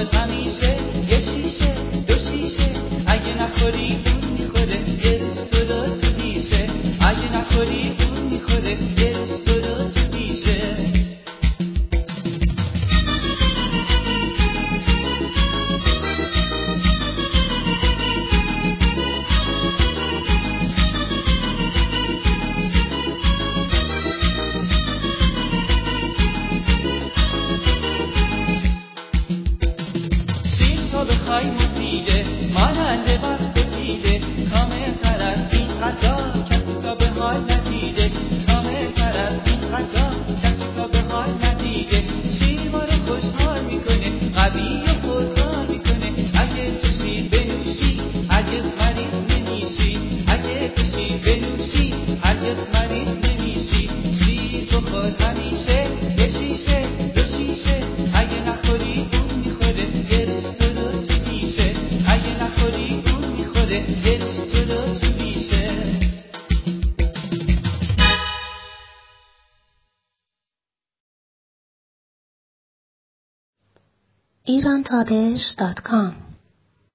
بخور همیشه یه شیشه دو شیشه، اگه نخوری اون میخوره یه روز تو رو تو دیشه، اگه نخوری اون میخوره یه روز تو رو تو دیشه. شیر تا بخوای مفیده ماننده بر سفیده، کامل تر از این غذا کسی تا به حال ندیده، کامل تر از این غذا کسی تا به حال ندیده. شیر ما رو خوشحال میکنه، قوی و پرکار میکنه، اگه تو شیر بنوشی هرگز مریض نمیشی، اگه تو شیر بنوشی هرگز مریض نمیشی. شیر بخور همیشه یه شیشه دو شیشه، اگه نخوری اون میخوره یه روز تو رو تو دیشه، اگه نخوری اون میخوره یه روز تو رو تو دیشه. irantabesh.com